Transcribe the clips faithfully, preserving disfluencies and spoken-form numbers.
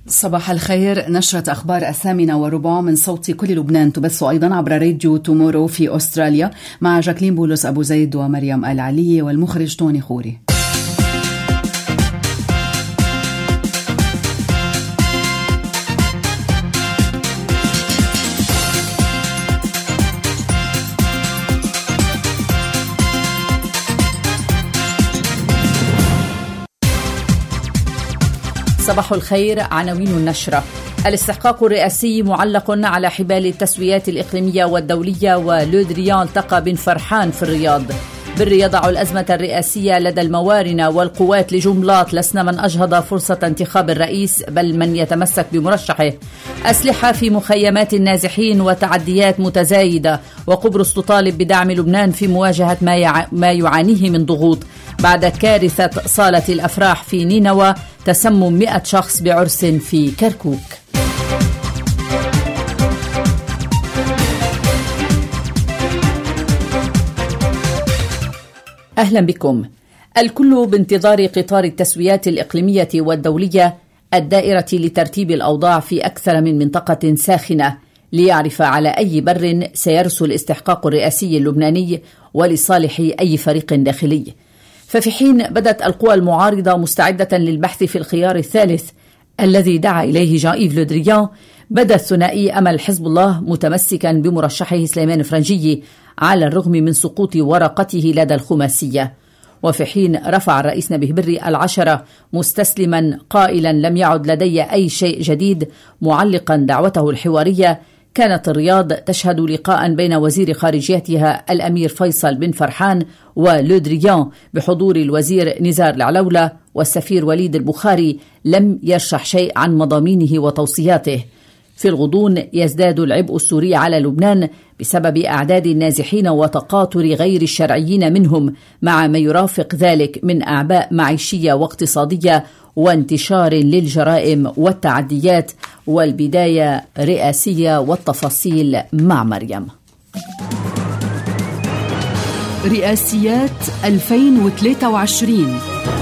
صباح الخير. نشرة أخبار الثامنة وربع من صوت كل لبنان تبث أيضا عبر راديو تومورو في أستراليا مع جاكلين بولس أبو زيد ومريم العلي والمخرج توني خوري. صباح الخير. عناوين النشرة: الاستحقاق الرئاسي معلق على حبال التسويات الإقليمية والدولية، ولودريان التقى بن فرحان في الرياض. بر يضع الأزمة الرئاسية لدى الموارنة والقوات لجملات، لسنا من أجهض فرصة انتخاب الرئيس بل من يتمسك بمرشحه. أسلحة في مخيمات النازحين وتعديات متزايدة، وقبرص تطالب بدعم لبنان في مواجهة ما, يع... ما يعانيه من ضغوط. بعد كارثة صالة الأفراح في نينوى، تسمم مئة شخص بعرس في كركوك. أهلا بكم. الكل بانتظار قطار التسويات الإقليمية والدولية الدائرة لترتيب الأوضاع في أكثر من منطقة ساخنة، ليعرف على أي بر سيرسو الاستحقاق الرئاسي اللبناني ولصالح أي فريق داخلي. ففي حين بدت القوى المعارضة مستعدة للبحث في الخيار الثالث الذي دعا إليه جان إيف لودريان، بدا الثنائي أمل حزب الله متمسكا بمرشحه سليمان فرنجي على الرغم من سقوط ورقته لدى الخماسية. وفي حين رفع الرئيس نبيه بري العشرة مستسلما قائلا لم يعد لدي أي شيء جديد، معلقا دعوته الحوارية، كانت الرياض تشهد لقاء بين وزير خارجيتها الأمير فيصل بن فرحان ولودريان بحضور الوزير نزار العلولة والسفير وليد البخاري لم يشرح شيء عن مضامينه وتوصياته. في الغضون يزداد العبء السوري على لبنان بسبب أعداد النازحين وتقاطر غير الشرعيين منهم، مع ما يرافق ذلك من أعباء معيشية واقتصادية وانتشار للجرائم والتعديات. والبداية رئاسية والتفاصيل مع مريم. رئاسيات ألفين وثلاثة وعشرين.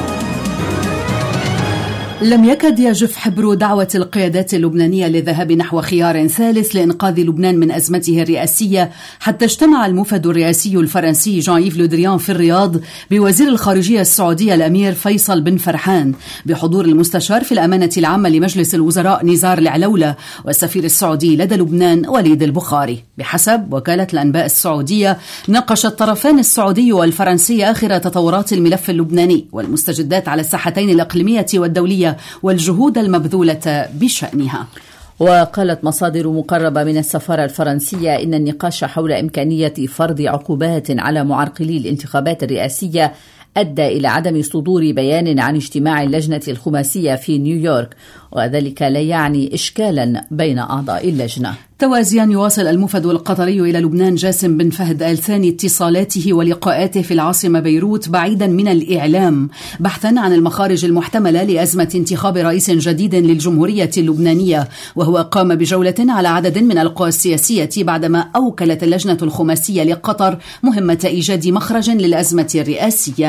لم يكد يجف حبر دعوة القيادات اللبنانية للذهاب نحو خيار ثالث لإنقاذ لبنان من أزمته الرئاسية، حتى اجتمع الموفد الرئاسي الفرنسي جان إيف لودريان في الرياض بوزير الخارجية السعودية الأمير فيصل بن فرحان بحضور المستشار في الأمانة العامة لمجلس الوزراء نزار العلولة والسفير السعودي لدى لبنان وليد البخاري. بحسب وكالة الأنباء السعودية، ناقش الطرفان السعودي والفرنسي آخر تطورات الملف اللبناني والمستجدات على الساحتين الإقليمية والدولية والجهود المبذولة بشأنها. وقالت مصادر مقربة من السفارة الفرنسية إن النقاش حول إمكانية فرض عقوبات على معرقلي الانتخابات الرئاسية أدى إلى عدم صدور بيان عن اجتماع اللجنة الخماسية في نيويورك، وذلك لا يعني إشكالا بين أعضاء اللجنة. توازيا يواصل الموفد القطري إلى لبنان جاسم بن فهد آل ثاني اتصالاته ولقاءاته في العاصمة بيروت بعيدا من الإعلام، بحثا عن المخارج المحتملة لأزمة انتخاب رئيس جديد للجمهورية اللبنانية. وهو قام بجولة على عدد من القوى السياسية بعدما أوكلت اللجنة الخماسية لقطر مهمة إيجاد مخرج للأزمة الرئاسية.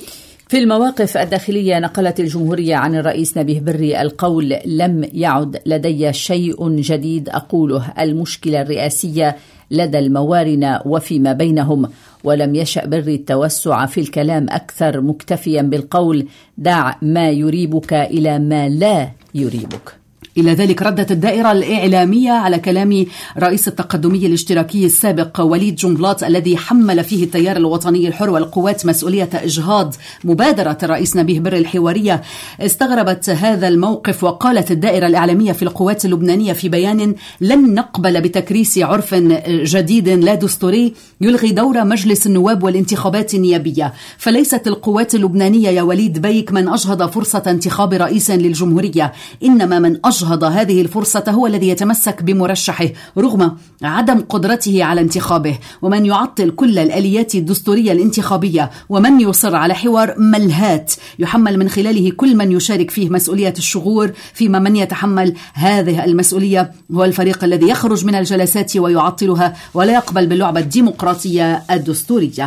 في المواقف الداخلية، نقلت الجمهورية عن الرئيس نبيه بري القول: لم يعد لدي شيء جديد أقوله، المشكلة الرئاسية لدى الموارنة وفيما بينهم. ولم يشأ بري التوسع في الكلام أكثر، مكتفيا بالقول: دع ما يريبك إلى ما لا يريبك. إلى ذلك ردت الدائرة الإعلامية على كلام رئيس التقدمي الاشتراكي السابق وليد جنبلاط الذي حمل فيه التيار الوطني الحر والقوات مسؤولية إجهاض مبادرة الرئيس نبيه بري الحوارية. استغربت هذا الموقف، وقالت الدائرة الإعلامية في القوات اللبنانية في بيان: لن نقبل بتكريس عرف جديد لا دستوري يلغي دور مجلس النواب والانتخابات النيابية. فليست القوات اللبنانية يا وليد بيك من أجهض فرصة انتخاب رئيس للجمهورية، إنما من أجهض هذه الفرصة هو الذي يتمسك بمرشحه رغم عدم قدرته على انتخابه. ومن يعطل كل الآليات الدستورية الانتخابية ومن يصر على حوار ملهات يحمل من خلاله كل من يشارك فيه مسؤولية الشغور، فيما من يتحمل هذه المسؤولية هو الفريق الذي يخرج من الجلسات ويعطلها ولا يقبل باللعبة الديمقراطية الدستورية.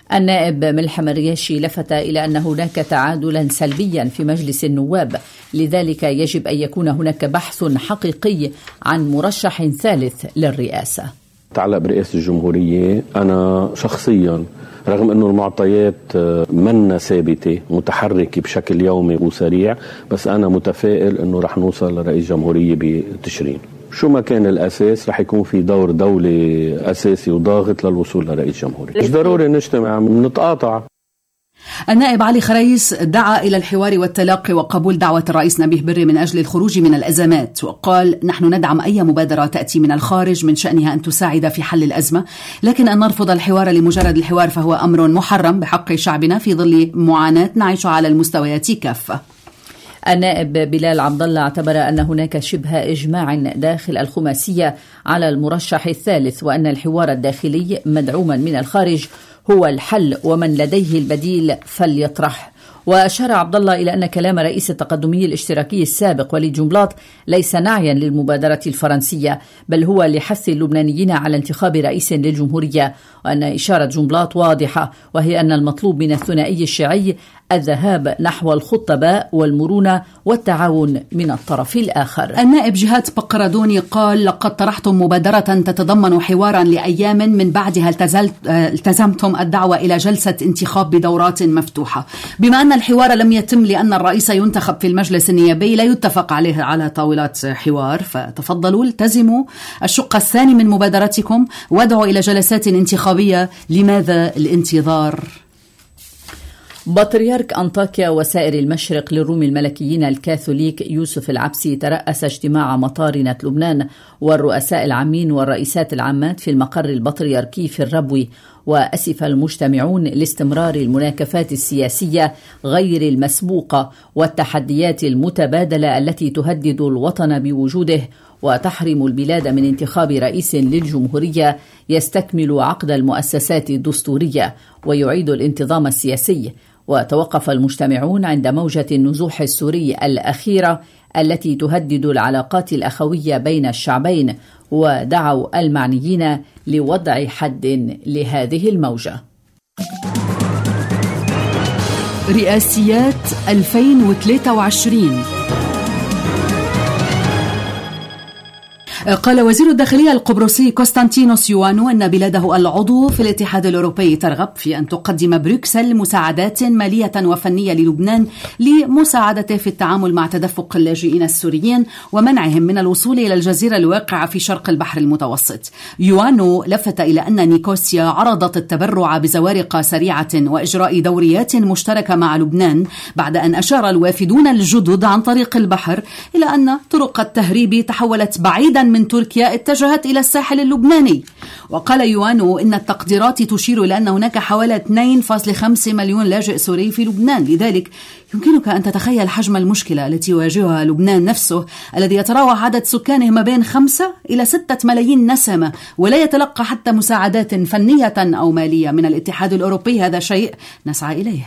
النائب ملحم الرياشي لفت إلى أن هناك تعادلا سلبيا في مجلس النواب، لذلك يجب أن يكون هناك بحث حقيقي عن مرشح ثالث للرئاسة. تعلق برئاسة الجمهورية، أنا شخصيا رغم أنه المعطيات منا ثابتة متحركة بشكل يومي وسريع، بس أنا متفائل أنه رح نوصل لرئيس جمهورية بتشرين. شو ما كان الأساس رح يكون في دور دولي أساسي وضاغط للوصول لرئيس جمهورية. مش ضروري نجتمع، نتقاطع. النائب علي خريس دعا إلى الحوار والتلاقي وقبول دعوة الرئيس نبيه بري من أجل الخروج من الأزمات، وقال: نحن ندعم أي مبادرة تأتي من الخارج من شأنها أن تساعد في حل الأزمة، لكن أن نرفض الحوار لمجرد الحوار فهو أمر محرم بحق شعبنا في ظل معاناة نعيش على المستويات كافة. النائب بلال عبد الله اعتبر أن هناك شبه إجماع داخل الخماسية على المرشح الثالث، وأن الحوار الداخلي مدعوما من الخارج هو الحل، ومن لديه البديل فليطرح. وأشار عبد الله إلى أن كلام رئيس التقدمي الاشتراكي السابق وليد جنبلاط ليس نعيا للمبادرة الفرنسية، بل هو لحث اللبنانيين على انتخاب رئيس للجمهورية، وأن إشارة جنبلاط واضحة، وهي أن المطلوب من الثنائي الشيعي الذهاب نحو الخطباء والمرونة والتعاون من الطرف الآخر. النائب جهاد بقردوني قال: لقد طرحتم مبادرة تتضمن حوارا لأيام، من بعدها التزمتم الدعوة إلى جلسة انتخاب بدورات مفتوحة. بما أن الحوار لم يتم لأن الرئيس ينتخب في المجلس النيابي لا يتفق عليه على طاولات حوار، فتفضلوا التزموا الشق الثاني من مبادرتكم وادعوا إلى جلسات انتخابية. لماذا الانتظار؟ بطريرك أنطاكيا وسائر المشرق للروم الملكيين الكاثوليك يوسف العبسي ترأس اجتماع مطارنة لبنان والرؤساء العامين والرئيسات العامات في المقر البطريركي في الربوي، وأسف المجتمعون لاستمرار المناكفات السياسية غير المسبوقة والتحديات المتبادلة التي تهدد الوطن بوجوده وتحرم البلاد من انتخاب رئيس للجمهورية يستكمل عقد المؤسسات الدستورية ويعيد الانتظام السياسي. وتوقف المجتمعون عند موجة النزوح السوري الأخيرة التي تهدد العلاقات الأخوية بين الشعبين، ودعوا المعنيين لوضع حد لهذه الموجة. رئاسيات ألفين وثلاثة وعشرين. قال وزير الداخلية القبرصي كونستانتينوس يوانو أن بلاده العضو في الاتحاد الأوروبي ترغب في أن تقدم بروكسل مساعدات مالية وفنية للبنان لمساعدته في التعامل مع تدفق اللاجئين السوريين ومنعهم من الوصول إلى الجزيرة الواقعة في شرق البحر المتوسط. يوانو لفت إلى أن نيكوسيا عرضت التبرع بزوارق سريعة وإجراء دوريات مشتركة مع لبنان، بعد أن أشار الوافدون الجدد عن طريق البحر إلى أن طرق التهريب تحولت بعيدا من تركيا اتجهت إلى الساحل اللبناني. وقال يوانو إن التقديرات تشير إلى أن هناك حوالي اثنين فاصلة خمسة مليون لاجئ سوري في لبنان، لذلك يمكنك أن تتخيل حجم المشكلة التي يواجهها لبنان نفسه الذي يتراوح عدد سكانه ما بين خمسة إلى ستة ملايين نسمة ولا يتلقى حتى مساعدات فنية أو مالية من الاتحاد الأوروبي. هذا شيء نسعى إليه.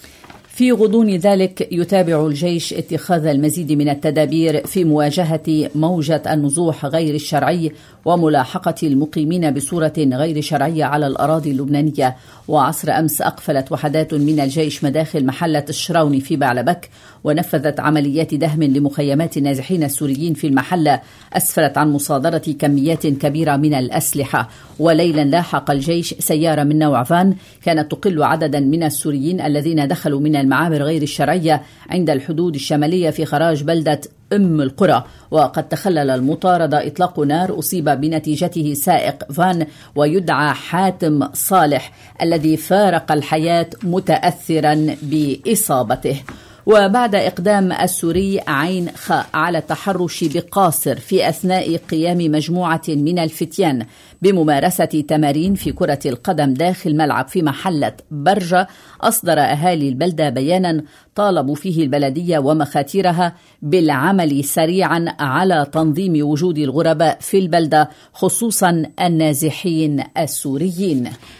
في غضون ذلك يتابع الجيش اتخاذ المزيد من التدابير في مواجهة موجة النزوح غير الشرعي وملاحقة المقيمين بصورة غير شرعية على الأراضي اللبنانية. وعصر أمس أقفلت وحدات من الجيش مداخل محلة الشراوني في بعلبك ونفذت عمليات دهم لمخيمات النازحين السوريين في المحلة أسفرت عن مصادرة كميات كبيرة من الأسلحة. وليلا لاحق الجيش سيارة من نوع فان كانت تقل عددا من السوريين الذين دخلوا من المعابر غير الشرعية عند الحدود الشمالية في خراج بلدة أم القرى. وقد تخلل المطاردة إطلاق نار أصيب بنتيجته سائق فان ويدعى حاتم صالح الذي فارق الحياة متأثرا بإصابته. وبعد إقدام السوري عين خاء على التحرش بقاصر في أثناء قيام مجموعة من الفتيان بممارسة تمارين في كرة القدم داخل ملعب في محلة برجة، أصدر أهالي البلدة بيانا طالبوا فيه البلدية ومخاتيرها بالعمل سريعا على تنظيم وجود الغرباء في البلدة خصوصا النازحين السوريين.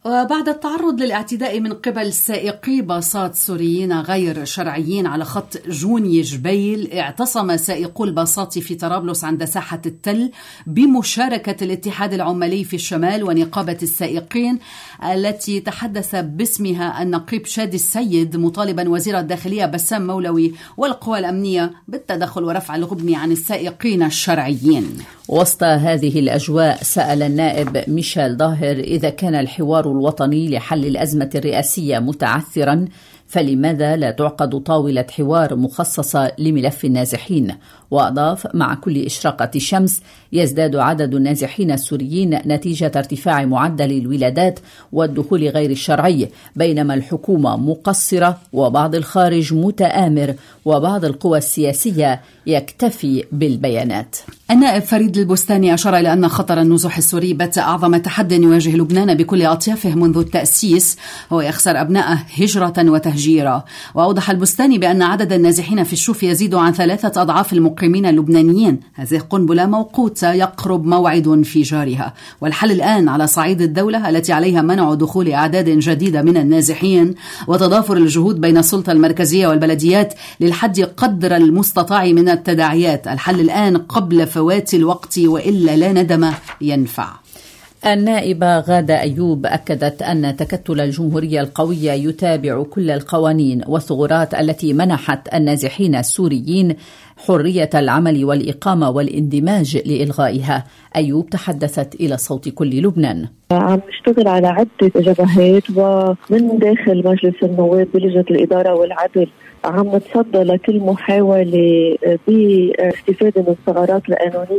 وبعد التعرض للاعتداء من قبل سائقي باصات سوريين غير شرعيين على خط جوني جبيل، اعتصم سائقو الباصات في طرابلس عند ساحة التل بمشاركة الاتحاد العمالي في الشمال ونقابة السائقين التي تحدث باسمها النقيب شادي السيد، مطالبا وزير الداخلية بسام مولوي والقوى الأمنية بالتدخل ورفع الغبن عن السائقين الشرعيين. وسط هذه الأجواء سأل النائب ميشيل ظاهر إذا كان الحوار الوطني لحل الأزمة الرئاسية متعثرا فلماذا لا تعقد طاولة حوار مخصصة لملف النازحين؟ وأضاف: مع كل إشراقة شمس يزداد عدد النازحين السوريين نتيجة ارتفاع معدل الولادات والدخول غير الشرعي، بينما الحكومة مقصرة وبعض الخارج متآمر وبعض القوى السياسية يكتفي بالبيانات. النائب فريد البستاني أشار إلى أن خطر النزوح السوري بات أعظم تحد يواجه لبنان بكل أطيافه منذ التأسيس، هو يخسر أبنائه هجرة وتهجيرا. وأوضح البستاني بأن عدد النازحين في الشوف يزيد عن ثلاثة أضعاف المقيمين اللبنانيين. هذه قنبلة موقوتة يقرب موعد انفجارها، والحل الآن على صعيد الدولة التي عليها منع دخول أعداد جديدة من النازحين وتضافر الجهود بين السلطة المركزية والبلديات للحد قدر المستطاع من التداعيات. الحل الآن قبل فوات الوقت، وإلا لا ندم ينفع. النائبة غادة أيوب أكدت أن تكتل الجمهورية القوية يتابع كل القوانين والثغرات التي منحت النازحين السوريين حرية العمل والإقامة والاندماج لإلغائها. أيوب تحدثت إلى صوت كل لبنان: عم نشتغل على عدة جبهات، ومن داخل مجلس النواب بلجنة الإدارة والعدل عم نتصدى لكل محاولة باستفادة من الثغرات القانونية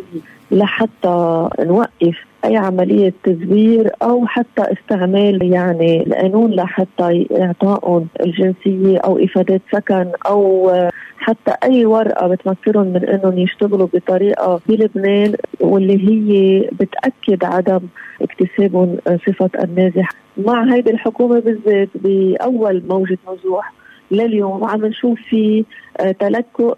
لحتى نوقف أي عملية تزوير أو حتى استعمال يعني القانون لحتى إعطائهم الجنسية أو إفادات سكن أو حتى أي ورقة بتمكنهم من أنهم يشتغلوا بطريقة بلبنان واللي هي بتأكد عدم اكتسابهم صفة النازح. مع هيدي الحكومة بالذات بأول موجة نزوح لليوم عم نشوف في تلكؤ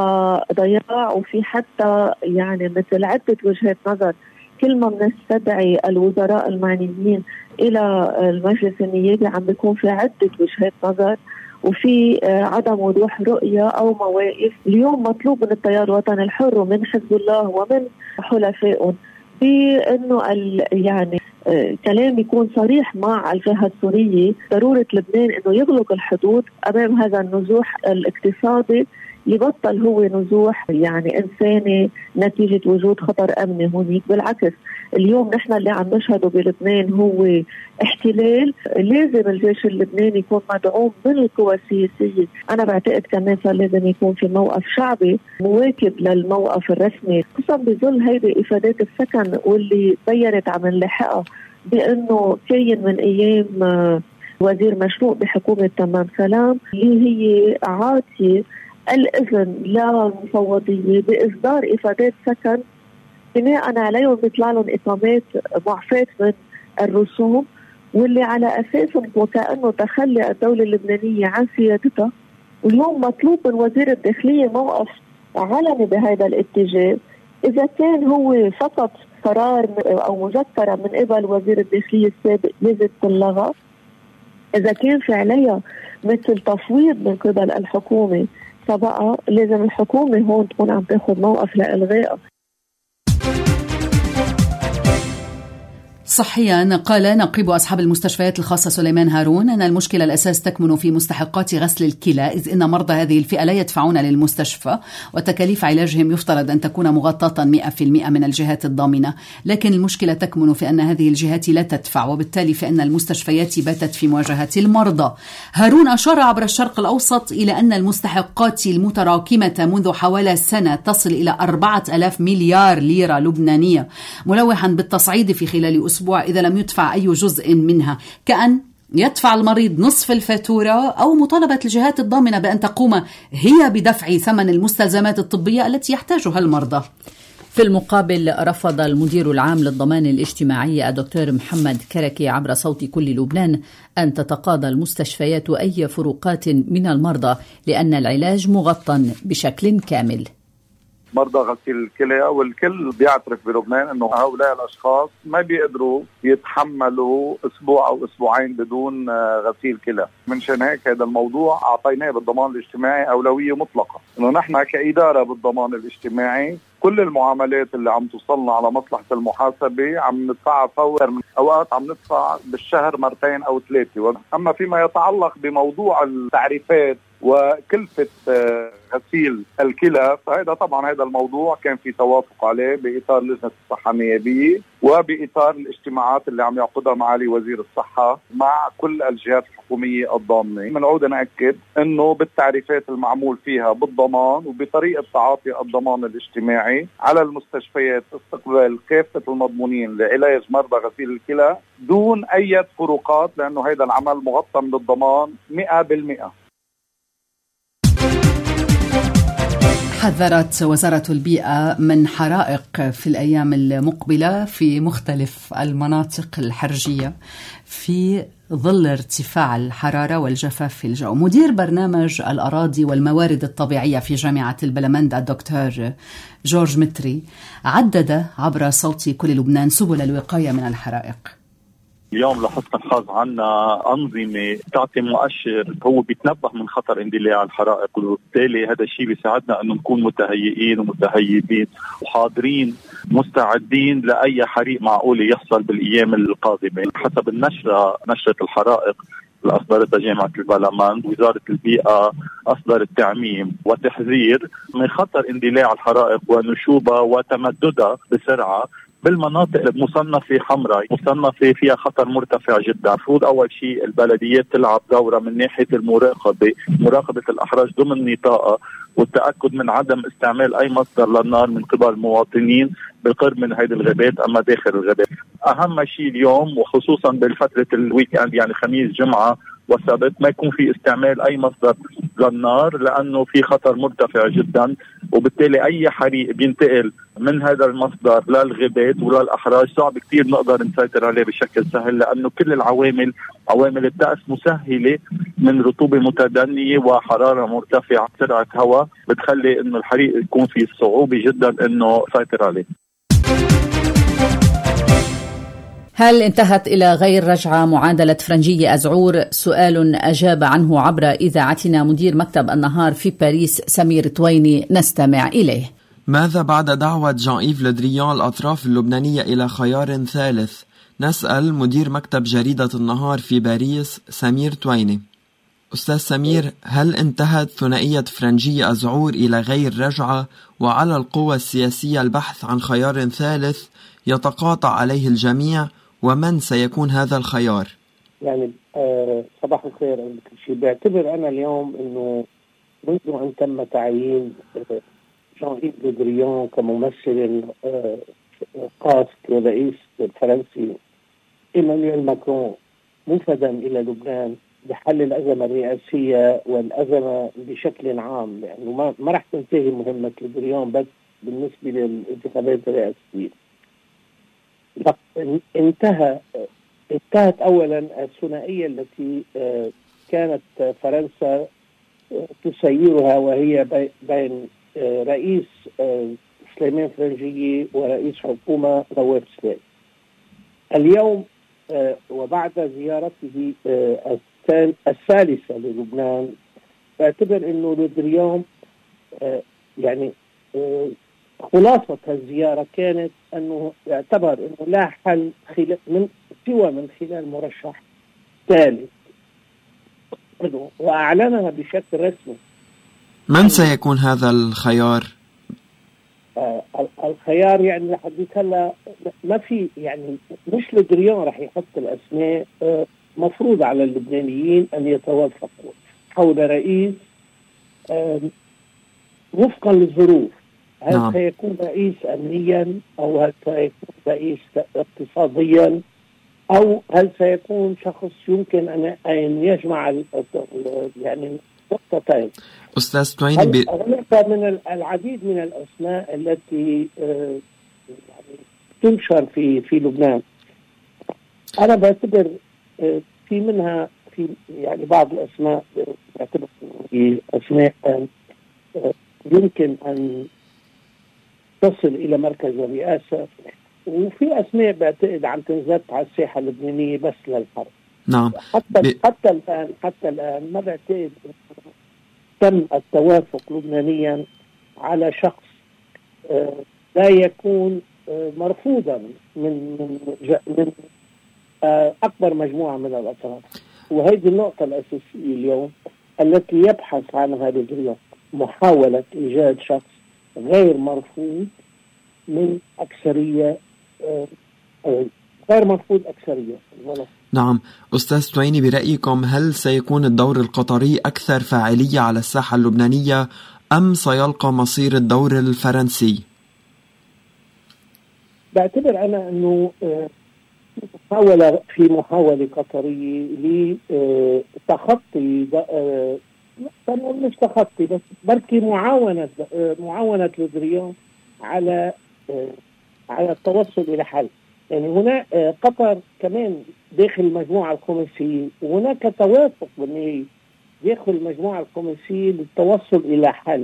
وضياع، وفي حتى يعني مثل عدة وجهات نظر. كل ما بنستدعي الوزراء المعنيين إلى المجلس النيابي عم بيكون في عدة وجهات نظر وفي عدم وضوح رؤية أو مواقف. اليوم مطلوب من التيار الوطني الحر ومن حزب الله ومن حلفائهم بأنه يعني كلام يكون صريح مع الجهة السورية. ضرورة لبنان أنه يغلق الحدود أمام هذا النزوح الاقتصادي، يبطل هو نزوح يعني إنساني نتيجة وجود خطر أمني هونيك. بالعكس اليوم نحن اللي عم نشهده بلبنان هو احتلال. لازم الجيش اللبناني يكون مدعوم من القوى السياسية. أنا بعتقد كمان صار لازم يكون في موقف شعبي مواكب للموقف الرسمي، خصوصا بظل هيدي إفادات السكن واللي بيّنت عم نلاحقها بأنه كاين من أيام وزير مشروع بحكومة تمام سلام اللي هي عاطية الإذن للمفوضية بإصدار إفادات سكن بناء عليهم بيطلع لهم إقامات معفاة من الرسوم، واللي على أساسهم وكأنه تخلي الدولة اللبنانية عن سيادتها. واليوم مطلوب من وزير الداخلية موقف علني بهذا الاتجاه. إذا كان هو فقط قرار أو مذكرة من قبل وزير الداخلية السابق لازم تلغى، إذا كان فعليا مثل تفويض من قبل الحكومة فبقى لازم الحكومة هون تكون عم تاخذ موقف لإلغائها. صحيا قال نقيب أصحاب المستشفيات الخاصة سليمان هارون أن المشكلة الأساس تكمن في مستحقات غسل الكلى، إذ إن مرضى هذه الفئة لا يدفعون للمستشفى وتكاليف علاجهم يفترض أن تكون مغطاة مئة بالمئة من الجهات الضامنة، لكن المشكلة تكمن في أن هذه الجهات لا تدفع، وبالتالي فإن المستشفيات باتت في مواجهة المرضى. هارون أشار عبر الشرق الأوسط إلى أن المستحقات المتراكمة منذ حوالي سنة تصل إلى أربعة آلاف مليار ليرة لبنانية، ملوحا بالتصعيد في خلال أسبوع إذا لم يدفع أي جزء منها، كأن يدفع المريض نصف الفاتورة أو مطالبة الجهات الضامنة بأن تقوم هي بدفع ثمن المستلزمات الطبية التي يحتاجها المرضى. في المقابل رفض المدير العام للضمان الاجتماعي الدكتور محمد كركي عبر صوت كل لبنان أن تتقاضى المستشفيات أي فروقات من المرضى لأن العلاج مغطى بشكل كامل. مرضى غسيل الكلى، والكل بيعترف بلبنان انه هؤلاء الاشخاص ما بيقدروا يتحملوا اسبوع او اسبوعين بدون غسيل كلى. من شان هيك هذا الموضوع اعطيناه بالضمان الاجتماعي اولويه مطلقه، انه نحن كاداره بالضمان الاجتماعي كل المعاملات اللي عم توصلنا على مصلحه المحاسبه عم ندفعها فورا، اوقات عم ندفع بالشهر مرتين او ثلاثه. اما فيما يتعلق بموضوع التعريفات وكلفة غسيل الكلى فهذا طبعا هذا الموضوع كان في توافق عليه بإطار لجنة الصحة النيابية وبإطار الاجتماعات اللي عم يعقدها معالي وزير الصحة مع كل الجهات الحكومية الضامنة. بنعود نأكد أنه بالتعريفات المعمول فيها بالضمان وبطريقة تعاطي الضمان الاجتماعي على المستشفيات استقبال كافة المضمونين لعلاج مرضى غسيل الكلى دون أي فروقات، لأنه هذا العمل مغطى بالضمان مئة بالمئة. حذرت وزارة البيئة من حرائق في الأيام المقبلة في مختلف المناطق الحرجية في ظل ارتفاع الحرارة والجفاف في الجو. مدير برنامج الأراضي والموارد الطبيعية في جامعة البلمند الدكتور جورج متري عدد عبر صوت كل لبنان سبل الوقاية من الحرائق. اليوم لحسن الحظ عنا أنظمة تعطي مؤشر هو بيتنبه من خطر اندلاع الحرائق، وبالتالي هذا الشيء بيساعدنا أنه نكون متهيئين ومتهيبين وحاضرين مستعدين لأي حريق معقول يحصل بالأيام القادمة. حسب النشرة نشرة الحرائق اللي أصدرتها جامعة البلمند، وزارة البيئة أصدرت تعميم وتحذير من خطر اندلاع الحرائق ونشوبها وتمددها بسرعة بالمناطق المصنفة حمراء، مصنفة فيها خطر مرتفع جدا. المفروض أول شيء البلديات تلعب دورة من ناحية المراقبة، مراقبة الأحراج ضمن نطاقها، والتأكد من عدم استعمال أي مصدر للنار من قبل المواطنين بالقرب من هذه الغابات أما داخل الغابات. أهم شيء اليوم وخصوصا بالفترة الويك اند يعني خميس جمعة والسبت ما يكون في استعمال أي مصدر للنار، لأنه في خطر مرتفع جدا، وبالتالي أي حريق بينتقل من هذا المصدر للغابات وللأحراج صعب كتير نقدر نسيطر عليه بشكل سهل، لأنه كل العوامل عوامل الطقس مسهلة من رطوبة متدنية وحرارة مرتفعة سرعة هواء بتخلي إنه الحريق يكون في صعوبة جدا إنه سيطر عليه. هل انتهت إلى غير رجعة معادلة فرنجية أزعور؟ سؤال أجاب عنه عبر إذاعتنا مدير مكتب النهار في باريس سمير تويني، نستمع إليه. ماذا بعد دعوة جان إيف لدريان الأطراف اللبنانية إلى خيار ثالث؟ نسأل مدير مكتب جريدة النهار في باريس سمير تويني. أستاذ سمير، هل انتهت ثنائية فرنجية أزعور إلى غير رجعة وعلى القوى السياسية البحث عن خيار ثالث يتقاطع عليه الجميع، ومن سيكون هذا الخيار؟ يعني آه صباح الخير أول كل شيء. بعتبر أنا اليوم إنه منذ أن تم تعيين جان إيف لو دريان كممثل آه قاص لرئيس الفرنسي إيمانويل ماكرون منفذا إلى لبنان لحل الأزمة الرئاسية والأزمة بشكل عام، لأنه ما ما راح تنتهي مهمة لو دريان بس بالنسبة للانتخابات الرئاسية. انتهى انتهت أولا الثنائية التي كانت فرنسا تسيرها، وهي بين رئيس سليمان فرنجية ورئيس حكومة نواف سليم. اليوم وبعد زيارته الثالثة للبنان اعتبر انه لو دريان يعني خلاصة الزيارة كانت أنه يعتبر أنه لا حل خلال من سوى من خلال مرشح ثالث، وأعلنها بشكل رسمي. من سيكون هذا الخيار؟ آه الخيار يعني لحد هلا ما في، يعني مش لو دريان راح يحط الأسماء. آه مفروض على اللبنانيين أن يتوافقوا حول رئيس آه وفقا للظروف. هل نعم. سيكون رئيس أمنيا، أو هل سيكون رئيس اقتصاديا، أو هل سيكون شخص يمكن أن يجمع يعني نقطتين. أستاذ تويني ب... من العديد من الأسماء التي يعني تنشر في في لبنان. أنا بعتبر في منها في يعني بعض الأسماء بعتبر في أسماء يمكن أن تصل إلى مركز الرئاسة. وفي أسماء بعتقد عم تنزت على الساحة اللبنانية بس للحرب. نعم. حتى ب... حتى الآن حتى الآن ما بعتقد تم التوافق لبنانيا على شخص آه لا يكون آه مرفوضا من من, من آه أكبر مجموعة من الأطراف. وهذه النقطة الأساسية اليوم التي يبحث عنها الرجل، محاولة إيجاد شخص غير مرفوض من أكثرية آه آه غير مرفوض أكثرية. نعم. أستاذ تويني، برأيكم هل سيكون الدور القطري أكثر فاعلية على الساحة اللبنانية أم سيلقى مصير الدور الفرنسي؟ بعتبر أنا أنه محاولة في محاولة قطرية لتخطي مش تخطي بس بركي معاونة معاونة لودريان على على التوصل إلى حل. يعني هنا قطر كمان داخل المجموعة الخماسية، وهناك توافق بالنهاية داخل المجموعة الخماسية للتوصل إلى حل.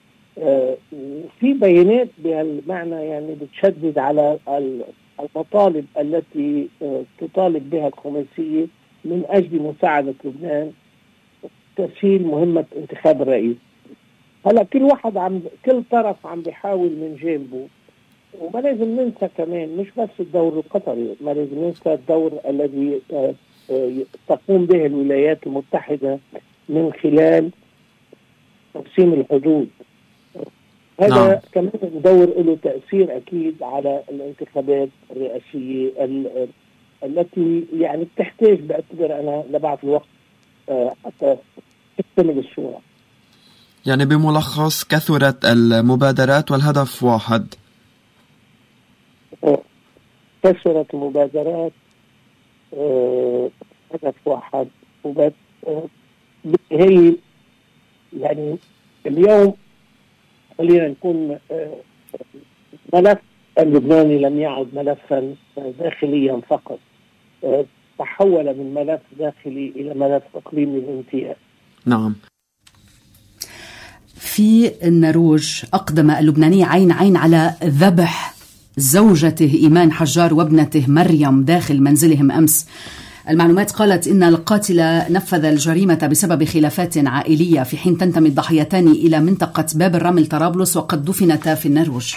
في بيانات بهالمعنى يعني بتشدد على المطالب التي تطالب بها الخماسية من أجل مساعدة لبنان تسهيل مهمة انتخاب الرئيس. هلا كل واحد عم كل طرف عم بيحاول من جانبه، وما لازم ننسى كمان مش بس الدور القطري، ما لازم ننسى الدور الذي تقوم به الولايات المتحدة من خلال تقسيم الحدود. هذا نعم. كمان دور له تأثير أكيد على الانتخابات الرئاسية التي يعني بتحتاج بعتبر أنا لبعض الوقت حتى تكتمل الصورة. يعني بملخص كثرت المبادرات والهدف واحد. كثرت المبادرات أه هدف واحد. وبس أه هي يعني اليوم خلينا نكون أه ملف اللبناني لم يعد ملفا داخليا فقط، أه تحول من ملف داخلي إلى ملف إقليمي للانتهاء. نعم. في النرويج أقدم اللبناني عين عين على ذبح زوجته إيمان حجار وابنته مريم داخل منزلهم أمس. المعلومات قالت إن القاتل نفذ الجريمة بسبب خلافات عائلية، في حين تنتمي الضحيتان إلى منطقة باب الرمل طرابلس وقد دفنتا في النرويج.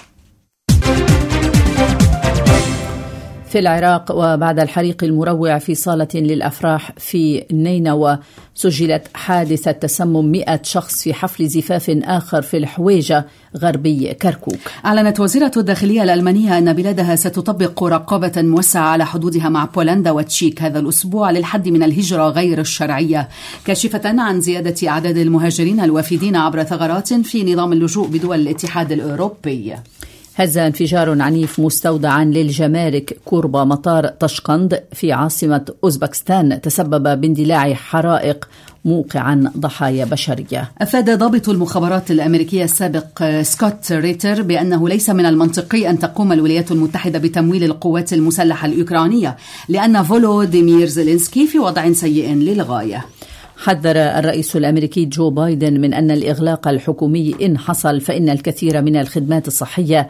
في العراق، وبعد الحريق المروع في صالة للأفراح في نينوى، سجلت حادثة تسمم مئة شخص في حفل زفاف آخر في الحويجة غربي كركوك. أعلنت وزيرة الداخلية الألمانية أن بلادها ستطبق رقابة موسعة على حدودها مع بولندا وتشيك هذا الأسبوع للحد من الهجرة غير الشرعية، كاشفة عن زيادة أعداد المهاجرين الوافدين عبر ثغرات في نظام اللجوء بدول الاتحاد الأوروبي. هز انفجار عنيف مستودعا للجمارك قرب مطار طشقند في عاصمة أوزبكستان تسبب باندلاع حرائق موقعا ضحايا بشرية. أفاد ضابط المخابرات الأمريكية السابق سكوت ريتر بأنه ليس من المنطقي أن تقوم الولايات المتحدة بتمويل القوات المسلحة الأوكرانية لأن فولوديمير زيلينسكي في وضع سيء للغاية. حذر الرئيس الأمريكي جو بايدن من أن الإغلاق الحكومي إن حصل فإن الكثير من الخدمات الصحية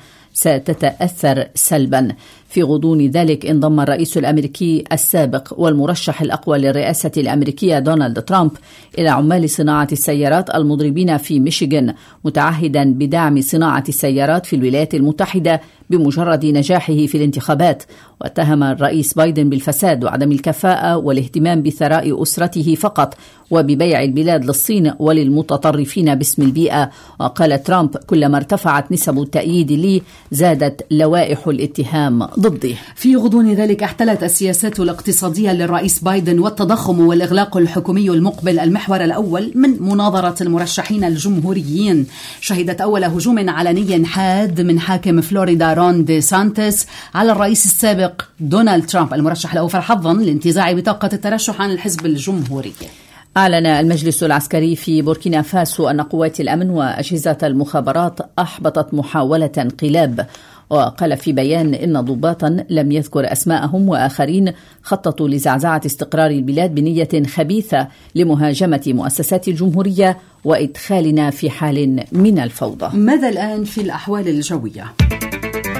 ستتأثر سلبا. في غضون ذلك انضم الرئيس الأمريكي السابق والمرشح الأقوى للرئاسة الأمريكية دونالد ترامب إلى عمال صناعة السيارات المضربين في ميشيغان، متعهدا بدعم صناعة السيارات في الولايات المتحدة بمجرد نجاحه في الانتخابات. واتهم الرئيس بايدن بالفساد وعدم الكفاءة والاهتمام بثراء أسرته فقط وببيع البلاد للصين وللمتطرفين باسم البيئة. وقال ترامب: كلما ارتفعت نسب التأييد لي زادت لوائح الاتهام ضدي. في غضون ذلك احتلت السياسات الاقتصادية للرئيس بايدن والتضخم والإغلاق الحكومي المقبل المحور الأول من مناظرة المرشحين الجمهوريين. شهدت أول هجوم علني حاد من حاكم فلوريدا رون دي سانتس على الرئيس السابق دونالد ترامب المرشح الأوفر حظا لانتزاع بطاقة الترشح عن الحزب الجمهوري. أعلن المجلس العسكري في بوركينا فاسو أن قوات الأمن وأجهزة المخابرات أحبطت محاولة انقلاب. وقال في بيان إن ضباطا لم يذكر أسماءهم وآخرين خططوا لزعزعة استقرار البلاد بنية خبيثة لمهاجمة مؤسسات الجمهورية وإدخالنا في حال من الفوضى. ماذا الآن في الأحوال الجوية؟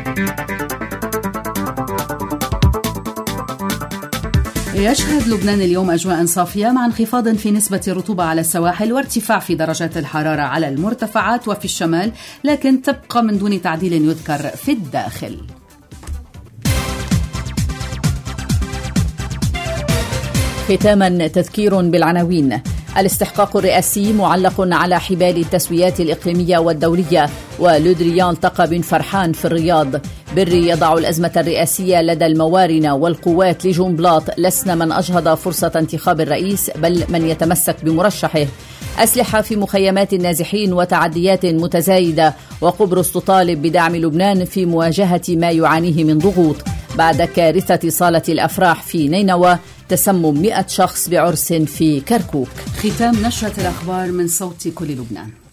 يشهد لبنان اليوم أجواء صافية مع انخفاض في نسبة الرطوبة على السواحل وارتفاع في درجات الحرارة على المرتفعات وفي الشمال، لكن تبقى من دون تعديل يذكر في الداخل. ختاما تذكير بالعناوين. الاستحقاق الرئاسي معلق على حبال التسويات الإقليمية والدولية، ولودريان التقى بن فرحان في الرياض. بري يضع الأزمة الرئاسية لدى الموارنة والقوات لجنبلاط، لسنا من أجهض فرصة انتخاب الرئيس بل من يتمسك بمرشحه. أسلحة في مخيمات النازحين وتعديات متزايدة، وقبرص تطالب بدعم لبنان في مواجهة ما يعانيه من ضغوط. بعد كارثة صالة الأفراح في نينوى، تسمم مئة شخص بعرس في كركوك. ختام نشرة الأخبار من صوت كل لبنان.